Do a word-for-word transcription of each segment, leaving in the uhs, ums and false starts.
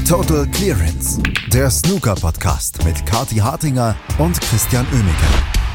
Total Clearance, der Snooker-Podcast mit Kathi Hartinger und Christian Oemeke.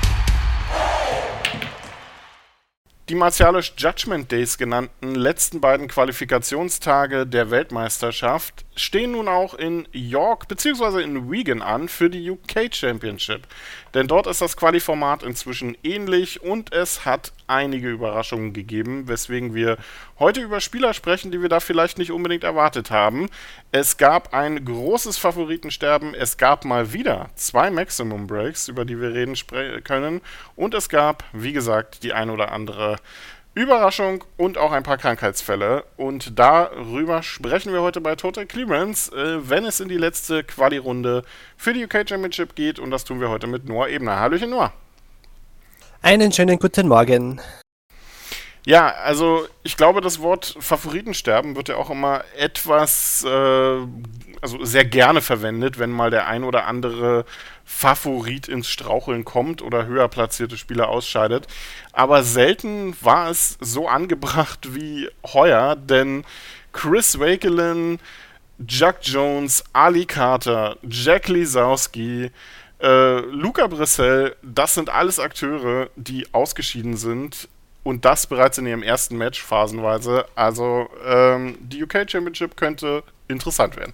Die martialisch Judgment Days genannten letzten beiden Qualifikationstage der Weltmeisterschaft stehen nun auch in York bzw. in Wigan an für die U K Championship. Denn dort ist das Quali-Format inzwischen ähnlich und es hat einige Überraschungen gegeben, weswegen wir heute über Spieler sprechen, die wir da vielleicht nicht unbedingt erwartet haben. Es gab ein großes Favoritensterben, es gab mal wieder zwei Maximum Breaks, über die wir reden spre- können, und es gab, wie gesagt, die ein oder andere Überraschung und auch ein paar Krankheitsfälle. Und darüber sprechen wir heute bei Total Clearance, äh, wenn es in die letzte Quali-Runde für die U K Championship geht, und das tun wir heute mit Noah Ebner. Hallöchen Noah. Einen schönen guten Morgen. Ja, also ich glaube, das Wort Favoritensterben wird ja auch immer etwas, äh, also sehr gerne verwendet, wenn mal der ein oder andere Favorit ins Straucheln kommt oder höher platzierte Spieler ausscheidet. Aber selten war es so angebracht wie heuer, denn Chris Wakelin, Jack Jones, Ali Carter, Jack Lisowski, äh, Luca Bressel, das sind alles Akteure, die ausgeschieden sind. Und das bereits in ihrem ersten Match phasenweise. Also ähm, die U K Championship könnte interessant werden.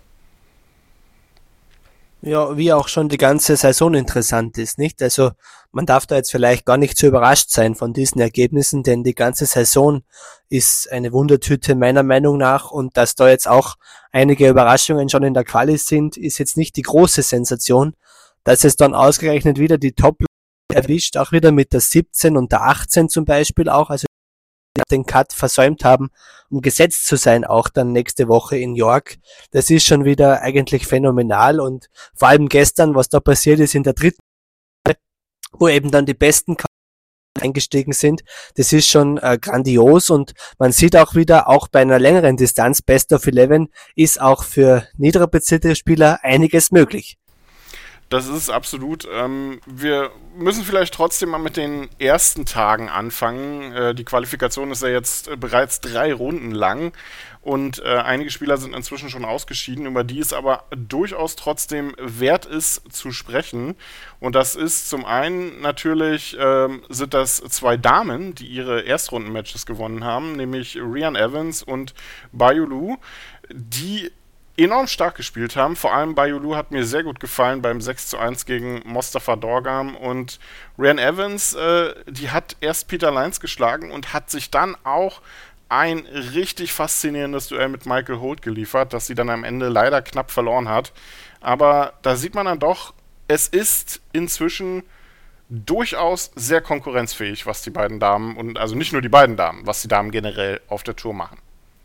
Ja, wie auch schon die ganze Saison interessant ist, nicht? Also man darf da jetzt vielleicht gar nicht so überrascht sein von diesen Ergebnissen, denn die ganze Saison ist eine Wundertüte meiner Meinung nach, und dass da jetzt auch einige Überraschungen schon in der Quali sind, ist jetzt nicht die große Sensation. Dass es dann ausgerechnet wieder die Top erwischt, auch wieder mit der siebzehn und der achtzehn zum Beispiel auch, also die den Cut versäumt haben, um gesetzt zu sein, auch dann nächste Woche in York. Das ist schon wieder eigentlich phänomenal, und vor allem gestern, was da passiert ist in der dritten, wo eben dann die besten eingestiegen sind, das ist schon äh, grandios, und man sieht auch wieder, auch bei einer längeren Distanz, Best of elf, ist auch für niedriger platzierte Spieler einiges möglich. Das ist absolut. Ähm, wir müssen vielleicht trotzdem mal mit den ersten Tagen anfangen. Äh, die Qualifikation ist ja jetzt äh, bereits drei Runden lang, und äh, einige Spieler sind inzwischen schon ausgeschieden, über die es aber durchaus trotzdem wert ist zu sprechen. Und das ist zum einen natürlich, ähm, sind das zwei Damen, die ihre Erstrunden-Matches gewonnen haben, nämlich Rhian Evans und Bayu Lu, die enorm stark gespielt haben. Vor allem Bayu Lu hat mir sehr gut gefallen beim sechs zu eins gegen Mostafa Dorgam, und Rhian Evans, äh, die hat erst Peter Lines geschlagen und hat sich dann auch ein richtig faszinierendes Duell mit Michael Holt geliefert, das sie dann am Ende leider knapp verloren hat. Aber da sieht man dann doch, es ist inzwischen durchaus sehr konkurrenzfähig, was die beiden Damen, und also nicht nur die beiden Damen, was die Damen generell auf der Tour machen.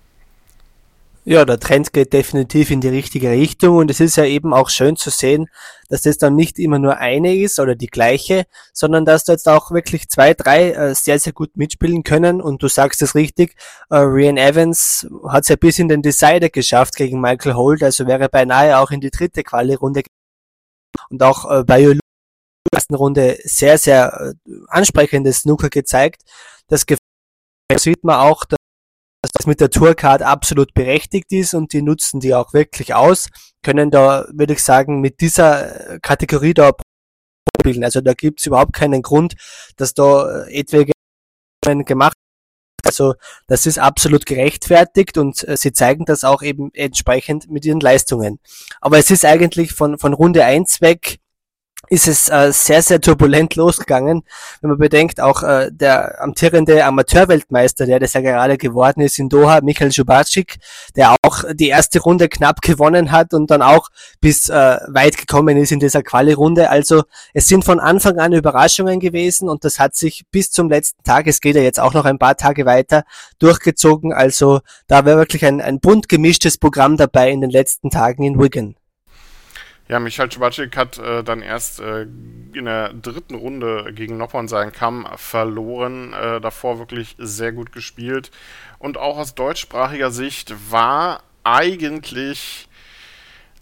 Ja, der Trend geht definitiv in die richtige Richtung, und es ist ja eben auch schön zu sehen, dass das dann nicht immer nur eine ist oder die gleiche, sondern dass da jetzt auch wirklich zwei, drei äh, sehr, sehr gut mitspielen können, und du sagst es richtig, äh, Rhian Evans hat es ja bis in den Decider geschafft gegen Michael Holt, also wäre beinahe auch in die dritte Quali-Runde, und auch äh, bei in der ersten Runde sehr, sehr äh, ansprechendes Snooker gezeigt. Das sieht man auch, dass das mit der Tourcard absolut berechtigt ist, und die nutzen die auch wirklich aus, können da, würde ich sagen, mit dieser Kategorie da spielen. Also da gibt's überhaupt keinen Grund, dass da etwaige gemacht wird. Also das ist absolut gerechtfertigt, und äh, sie zeigen das auch eben entsprechend mit ihren Leistungen. Aber es ist eigentlich von, von Runde eins weg, ist es äh, sehr, sehr turbulent losgegangen, wenn man bedenkt, auch äh, der amtierende Amateurweltmeister, der das ja gerade geworden ist in Doha, Michael Žubacic, der auch die erste Runde knapp gewonnen hat und dann auch bis äh, weit gekommen ist in dieser Quali-Runde. Also es sind von Anfang an Überraschungen gewesen, und das hat sich bis zum letzten Tag, es geht ja jetzt auch noch ein paar Tage weiter, durchgezogen. Also da war wirklich ein, ein bunt gemischtes Programm dabei in den letzten Tagen in Wigan. Ja, Michael Žubacic hat äh, dann erst äh, in der dritten Runde gegen Noppon seinen Kamm verloren, äh, davor wirklich sehr gut gespielt, und auch aus deutschsprachiger Sicht war eigentlich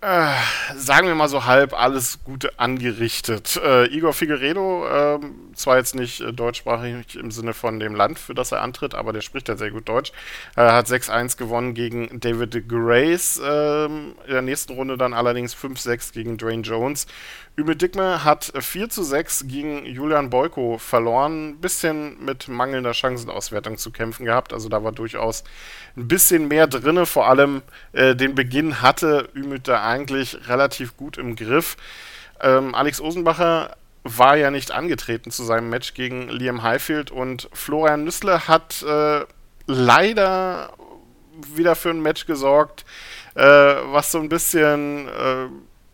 Äh, sagen wir mal so halb alles Gute angerichtet. Äh, Igor Figueiredo, äh, zwar jetzt nicht äh, deutschsprachig im Sinne von dem Land, für das er antritt, aber der spricht ja sehr gut Deutsch, äh, hat sechs eins gewonnen gegen David Grace, äh, in der nächsten Runde dann allerdings fünf sechs gegen Dwayne Jones. Üme Dickme hat vier zu sechs gegen Julian Boyko verloren, ein bisschen mit mangelnder Chancenauswertung zu kämpfen gehabt, also da war durchaus ein bisschen mehr drinne, vor allem äh, den Beginn hatte Ümit da eigentlich relativ gut im Griff. Ähm, Alex Osenbacher war ja nicht angetreten zu seinem Match gegen Liam Highfield und Florian Nüssle hat äh, leider wieder für ein Match gesorgt, äh, was so ein bisschen äh,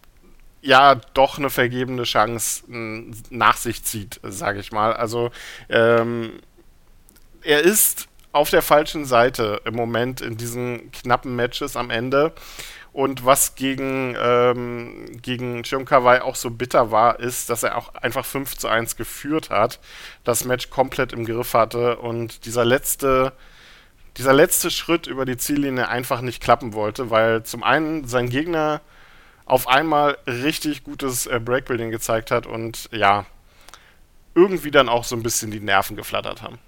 ja doch eine vergebene Chance m, nach sich zieht, sage ich mal. Also ähm, er ist auf der falschen Seite im Moment in diesen knappen Matches am Ende. Und was gegen, ähm, gegen Cheong Kawai auch so bitter war, ist, dass er auch einfach fünf zu eins geführt hat, das Match komplett im Griff hatte und dieser letzte, dieser letzte Schritt über die Ziellinie einfach nicht klappen wollte, weil zum einen sein Gegner auf einmal richtig gutes äh, Breakbuilding gezeigt hat und ja, irgendwie dann auch so ein bisschen die Nerven geflattert haben.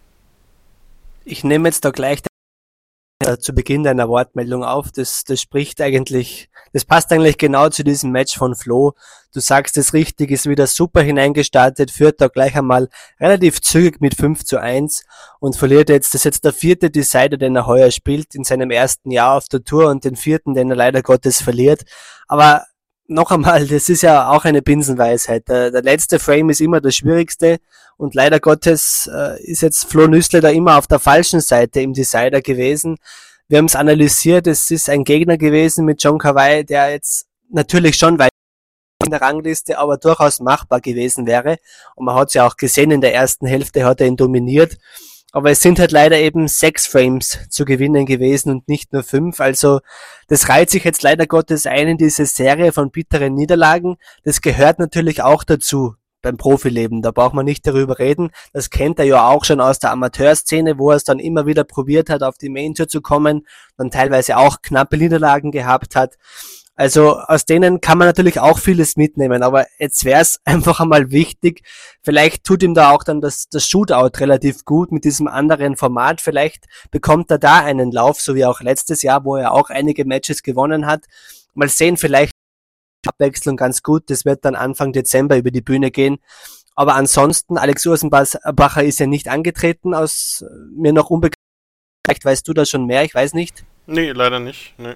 Ich nehme jetzt da gleich äh, zu Beginn deiner Wortmeldung auf. Das, das spricht eigentlich, das passt eigentlich genau zu diesem Match von Flo. Du sagst es richtig, ist wieder super hineingestartet, führt da gleich einmal relativ zügig mit fünf zu eins und verliert jetzt, das ist jetzt der vierte Decider, den er heuer spielt in seinem ersten Jahr auf der Tour und den vierten, den er leider Gottes verliert. Aber noch einmal, das ist ja auch eine Binsenweisheit. Der, der letzte Frame ist immer das Schwierigste und leider Gottes äh, ist jetzt Flo Nüssle da immer auf der falschen Seite im Decider gewesen. Wir haben es analysiert, es ist ein Gegner gewesen mit Cheong Kawai, der jetzt natürlich schon weit in der Rangliste, aber durchaus machbar gewesen wäre. Und man hat es ja auch gesehen, in der ersten Hälfte hat er ihn dominiert. Aber es sind halt leider eben sechs Frames zu gewinnen gewesen und nicht nur fünf. Also das reiht sich jetzt leider Gottes ein in diese Serie von bitteren Niederlagen. Das gehört natürlich auch dazu beim Profileben. Da braucht man nicht darüber reden. Das kennt er ja auch schon aus der Amateurszene, wo er es dann immer wieder probiert hat, auf die Main Tour zu kommen, dann teilweise auch knappe Niederlagen gehabt hat. Also aus denen kann man natürlich auch vieles mitnehmen, aber jetzt wäre es einfach einmal wichtig, vielleicht tut ihm da auch dann das, das Shootout relativ gut mit diesem anderen Format, vielleicht bekommt er da einen Lauf, so wie auch letztes Jahr, wo er auch einige Matches gewonnen hat. Mal sehen, vielleicht Abwechslung ganz gut, das wird dann Anfang Dezember über die Bühne gehen. Aber ansonsten, Alex Ursenbacher ist ja nicht angetreten, aus mir noch unbekannt. Vielleicht weißt du da schon mehr, ich weiß nicht. Nee, leider nicht, nee.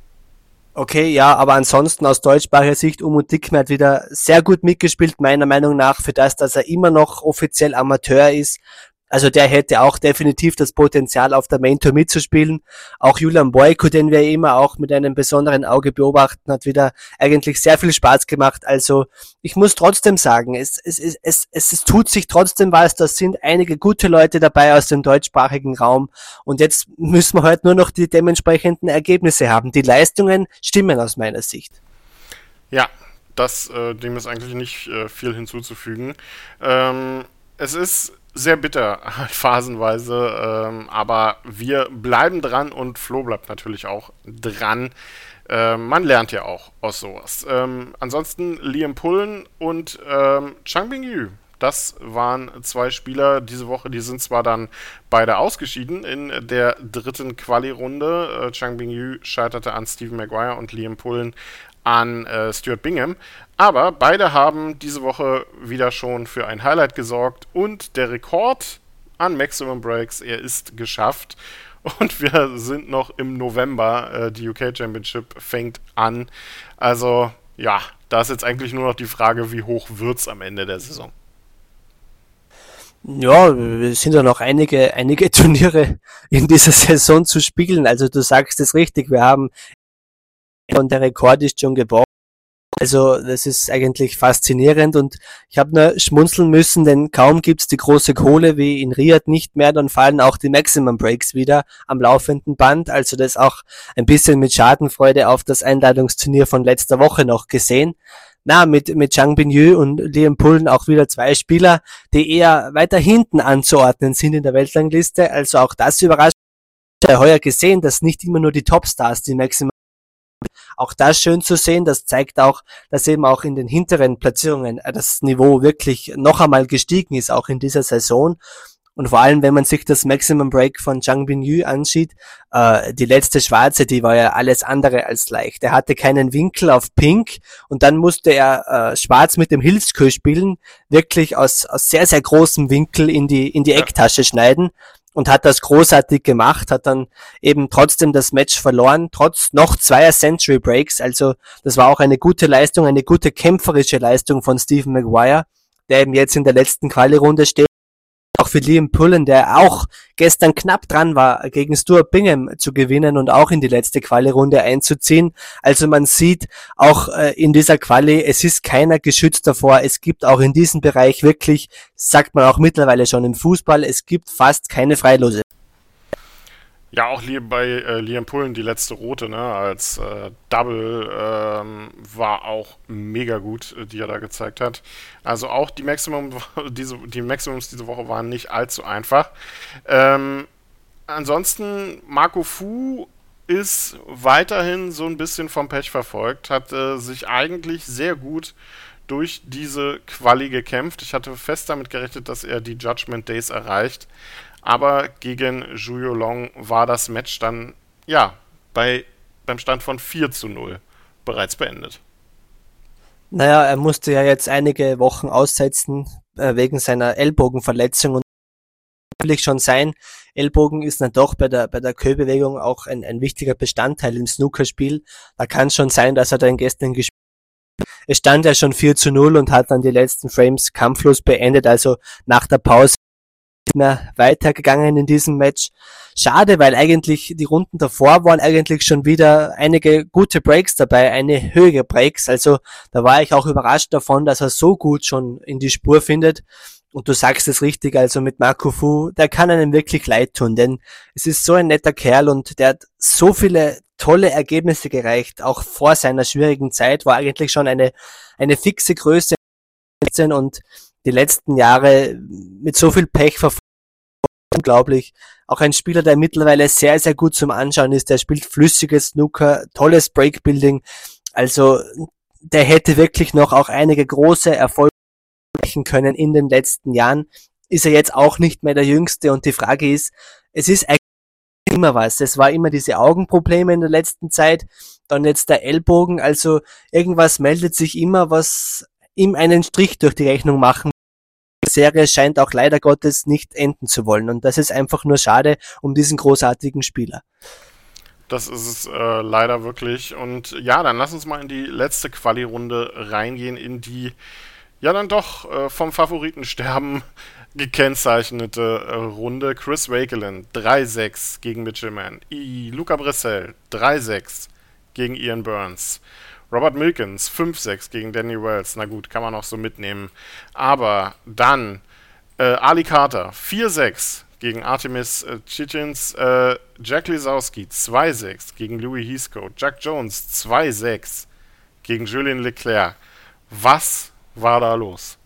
Okay, ja, aber ansonsten aus deutschsprachiger Sicht, Umut Dickme hat wieder sehr gut mitgespielt, meiner Meinung nach, für das, dass er immer noch offiziell Amateur ist. Also der hätte auch definitiv das Potenzial, auf der Main Tour mitzuspielen. Auch Julian Boyko, den wir immer auch mit einem besonderen Auge beobachten, hat wieder eigentlich sehr viel Spaß gemacht. Also ich muss trotzdem sagen, es, es, es, es, es, es tut sich trotzdem was. Da sind einige gute Leute dabei aus dem deutschsprachigen Raum. Und jetzt müssen wir halt nur noch die dementsprechenden Ergebnisse haben. Die Leistungen stimmen aus meiner Sicht. Ja, das, äh, dem ist eigentlich nicht äh, viel hinzuzufügen. Ähm, es ist sehr bitter, halt phasenweise, ähm, aber wir bleiben dran und Flo bleibt natürlich auch dran. Ähm, man lernt ja auch aus sowas. Ähm, ansonsten Liam Pullen und ähm, Chang Bingyu. Das waren zwei Spieler diese Woche, die sind zwar dann beide ausgeschieden in der dritten Quali-Runde. Äh, Chang Bingyu scheiterte an Stephen Maguire und Liam Pullen an äh, Stuart Bingham. Aber beide haben diese Woche wieder schon für ein Highlight gesorgt und der Rekord an Maximum Breaks, er ist geschafft. Und wir sind noch im November, äh, die U K Championship fängt an. Also ja, da ist jetzt eigentlich nur noch die Frage, wie hoch wird's am Ende der Saison. Ja, es sind ja noch einige, einige Turniere in dieser Saison zu spielen. Also du sagst es richtig, wir haben und der Rekord ist schon gebrochen. Also das ist eigentlich faszinierend und ich habe nur schmunzeln müssen, denn kaum gibt's die große Kohle wie in Riyadh nicht mehr, dann fallen auch die Maximum Breaks wieder am laufenden Band. Also das auch ein bisschen mit Schadenfreude auf das Einladungsturnier von letzter Woche noch gesehen. Na, mit, mit Chang Bingyu und Liam Pullen auch wieder zwei Spieler, die eher weiter hinten anzuordnen sind in der Weltrangliste. Also auch das überrascht. Ich habe heuer gesehen, dass nicht immer nur die Topstars die Maximum Auch das schön zu sehen, das zeigt auch, dass eben auch in den hinteren Platzierungen das Niveau wirklich noch einmal gestiegen ist, auch in dieser Saison. Und vor allem, wenn man sich das Maximum Break von Zhang Binyu ansieht, äh, die letzte Schwarze, die war ja alles andere als leicht. Er hatte keinen Winkel auf Pink und dann musste er äh, Schwarz mit dem Hilfskö spielen, wirklich aus, aus sehr, sehr großem Winkel in die, in die Ecktasche schneiden und hat das großartig gemacht, hat dann eben trotzdem das Match verloren, trotz noch zweier Century Breaks. Also das war auch eine gute Leistung, eine gute kämpferische Leistung von Stephen Maguire, der eben jetzt in der letzten Quali-Runde steht. Auch für Liam Pullen, der auch gestern knapp dran war, gegen Stuart Bingham zu gewinnen und auch in die letzte Quali-Runde einzuziehen. Also man sieht auch äh, in dieser Quali, es ist keiner geschützt davor. Es gibt auch in diesem Bereich wirklich, sagt man auch mittlerweile schon im Fußball, es gibt fast keine Freilose. Ja, auch bei äh, Liam Pullen die letzte rote, ne, als äh, Double ähm, war auch mega gut, äh, die er da gezeigt hat. Also auch die Maximum, diese, die Maximums diese Woche waren nicht allzu einfach. Ähm, ansonsten, Marco Fu ist weiterhin so ein bisschen vom Pech verfolgt, hat äh, sich eigentlich sehr gut durch diese Quali gekämpft. Ich hatte fest damit gerechnet, dass er die Judgment Days erreicht. Aber gegen Zhu Yulong war das Match dann, ja, bei, beim Stand von vier zu null bereits beendet. Naja, er musste ja jetzt einige Wochen aussetzen äh, wegen seiner Ellbogenverletzung und natürlich schon sein. Ellbogen ist dann doch bei der bei der Kö-Bewegung auch ein, ein wichtiger Bestandteil im Snookerspiel. Da kann es schon sein, dass er dann gestern gespielt hat. Es stand ja schon vier zu null und hat dann die letzten Frames kampflos beendet, also nach der Pause mehr weitergegangen in diesem Match. Schade, weil eigentlich die Runden davor waren eigentlich schon wieder einige gute Breaks dabei, eine höhere Breaks. Also da war ich auch überrascht davon, dass er so gut schon in die Spur findet. Und du sagst es richtig, also mit Marco Fu, der kann einem wirklich leid tun, denn es ist so ein netter Kerl und der hat so viele tolle Ergebnisse gereicht, auch vor seiner schwierigen Zeit, war eigentlich schon eine, eine fixe Größe und die letzten Jahre mit so viel Pech verfolgt, unglaublich. Auch ein Spieler, der mittlerweile sehr, sehr gut zum Anschauen ist, der spielt flüssiges Snooker, tolles Breakbuilding, also der hätte wirklich noch auch einige große Erfolge erreichen können in den letzten Jahren, ist er jetzt auch nicht mehr der Jüngste und die Frage ist, es ist eigentlich immer was, es war immer diese Augenprobleme in der letzten Zeit, dann jetzt der Ellbogen, also irgendwas meldet sich immer, was ihm einen Strich durch die Rechnung machen. Die Serie scheint auch leider Gottes nicht enden zu wollen und das ist einfach nur schade um diesen großartigen Spieler. Das ist es äh, leider wirklich und ja, dann lass uns mal in die letzte Quali-Runde reingehen, in die ja dann doch äh, vom Favoritensterben gekennzeichnete äh, Runde. Chris Wakelin drei sechs gegen Mitchell Mann, I, Luca Bressel drei sechs gegen Ian Burns, Robert Milkins fünf sechs gegen Danny Wells, na gut, kann man auch so mitnehmen. Aber dann äh, Ali Carter vier sechs gegen Artemis äh, Chichins, äh, Jack Lisowski zwei sechs gegen Louis Heathcote, Jack Jones zwei sechs gegen Julien Leclerc. Was war da los?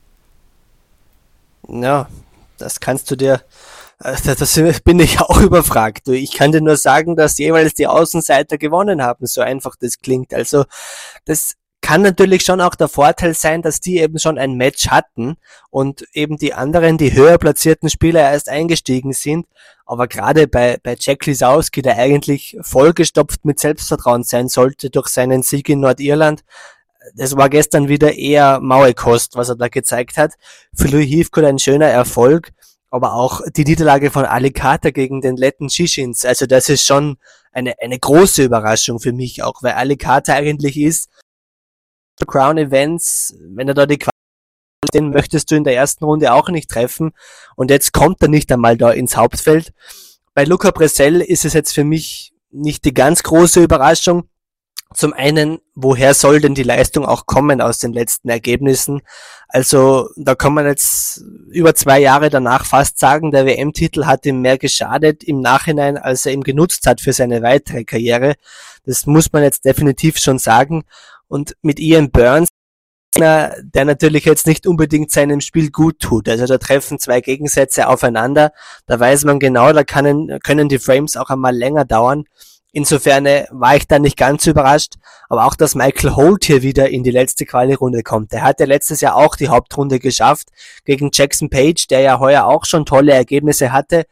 Ja, das kannst du dir, das bin ich auch überfragt. Ich kann dir nur sagen, dass jeweils die Außenseiter gewonnen haben, so einfach das klingt. Also das kann natürlich schon auch der Vorteil sein, dass die eben schon ein Match hatten und eben die anderen, die höher platzierten Spieler erst eingestiegen sind. Aber gerade bei, bei Jack Lisowski, der eigentlich vollgestopft mit Selbstvertrauen sein sollte durch seinen Sieg in Nordirland, das war gestern wieder eher maue Kost, was er da gezeigt hat. Für Louis Heathcote ein schöner Erfolg, aber auch die Niederlage von Ali Carter gegen den Letten Chichins, also das ist schon eine, eine große Überraschung für mich auch, weil Ali Carter eigentlich ist, Crown Events, wenn er da die Qualität, den möchtest du in der ersten Runde auch nicht treffen und jetzt kommt er nicht einmal da ins Hauptfeld. Bei Luca Bressel ist es jetzt für mich nicht die ganz große Überraschung. Zum einen, woher soll denn die Leistung auch kommen aus den letzten Ergebnissen? Also da kann man jetzt über zwei Jahre danach fast sagen, der W M-Titel hat ihm mehr geschadet im Nachhinein, als er ihm genutzt hat für seine weitere Karriere. Das muss man jetzt definitiv schon sagen. Und mit Ian Burns, der natürlich jetzt nicht unbedingt seinem Spiel gut tut. Also da treffen zwei Gegensätze aufeinander. Da weiß man genau, da können, können die Frames auch einmal länger dauern. Insofern war ich da nicht ganz überrascht, aber auch, dass Michael Holt hier wieder in die letzte Quali-Runde kommt. Er hat ja letztes Jahr auch die Hauptrunde geschafft gegen Jackson Page, der ja heuer auch schon tolle Ergebnisse hatte.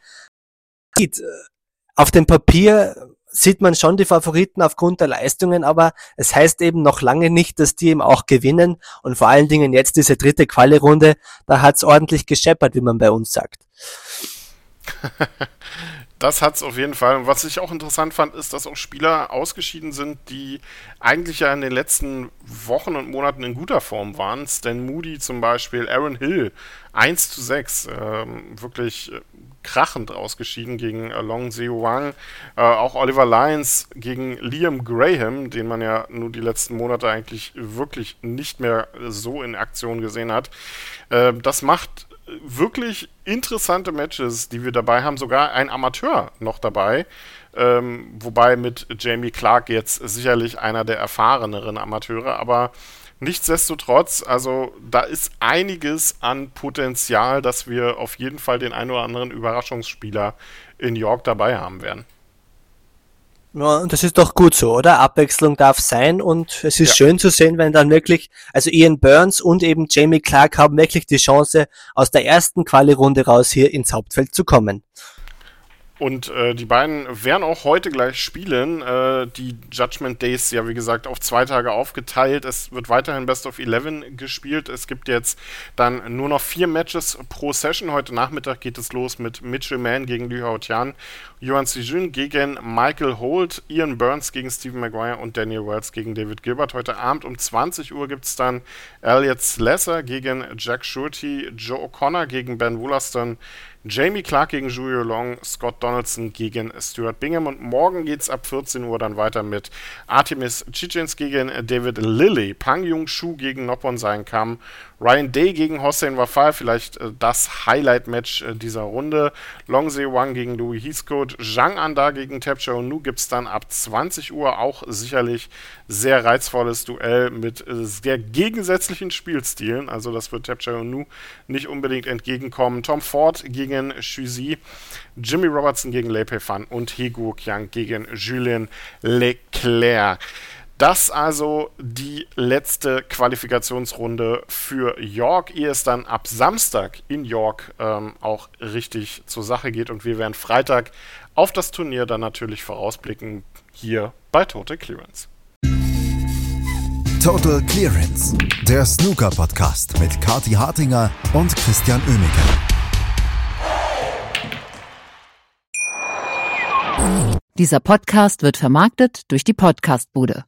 Auf dem Papier sieht man schon die Favoriten aufgrund der Leistungen, aber es heißt eben noch lange nicht, dass die eben auch gewinnen und vor allen Dingen jetzt diese dritte Quali-Runde, da hat's ordentlich gescheppert, wie man bei uns sagt. Das hat's auf jeden Fall. Und was ich auch interessant fand, ist, dass auch Spieler ausgeschieden sind, die eigentlich ja in den letzten Wochen und Monaten in guter Form waren. Stan Moody zum Beispiel, Aaron Hill, eins zu sechs, ähm, wirklich krachend ausgeschieden gegen äh, Long Seo Wang. Äh, auch Oliver Lyons gegen Liam Graham, den man ja nur die letzten Monate eigentlich wirklich nicht mehr so in Aktion gesehen hat. Äh, das macht wirklich interessante Matches, die wir dabei haben, sogar ein Amateur noch dabei, ähm, wobei mit Jamie Clark jetzt sicherlich einer der erfahreneren Amateure, aber nichtsdestotrotz, also da ist einiges an Potenzial, dass wir auf jeden Fall den ein oder anderen Überraschungsspieler in York dabei haben werden. Ja, das ist doch gut so, oder? Abwechslung darf sein und es ist Ja. schön zu sehen, wenn dann wirklich, also Ian Burns und eben Jamie Clark haben wirklich die Chance, aus der ersten Quali-Runde raus hier ins Hauptfeld zu kommen. Und äh, die beiden werden auch heute gleich spielen. Äh, die Judgment Days, ja wie gesagt, auf zwei Tage aufgeteilt. Es wird weiterhin Best of Eleven gespielt. Es gibt jetzt dann nur noch vier Matches pro Session. Heute Nachmittag geht es los mit Mitchell Mann gegen Liu Hao Tian, Yuan Sijun gegen Michael Holt, Ian Burns gegen Stephen Maguire und Daniel Wells gegen David Gilbert. Heute Abend um zwanzig Uhr gibt es dann Elliot Slesser gegen Jack Shorty, Joe O'Connor gegen Ben Wollaston, Jamie Clark gegen Julio Long, Scott Donaldson gegen Stuart Bingham und morgen geht's ab vierzehn Uhr dann weiter mit Artemis Chichins gegen David Lilly, Pang Jung-Shu gegen Noppon Sainkam, Ryan Day gegen Hossein Wafai, vielleicht äh, das Highlight-Match äh, dieser Runde, Long Se Wang gegen Louis Heathcote, Zhang Anda gegen Tapcha Onu gibt's dann ab zwanzig Uhr, auch sicherlich sehr reizvolles Duell mit äh, sehr gegensätzlichen Spielstilen, also das wird Tapcha Onu nicht unbedingt entgegenkommen. Tom Ford gegen Shuzi, Jimmy Robertson gegen Lei Pei Fan und He Guoqiang gegen Julien Leclerc. Das also die letzte Qualifikationsrunde für York, ehe es dann ab Samstag in York ähm, auch richtig zur Sache geht und wir werden Freitag auf das Turnier dann natürlich vorausblicken hier bei Total Clearance. Total Clearance, der Snooker-Podcast mit Kathi Hartinger und Christian Oemeke. Dieser Podcast wird vermarktet durch die Podcastbude.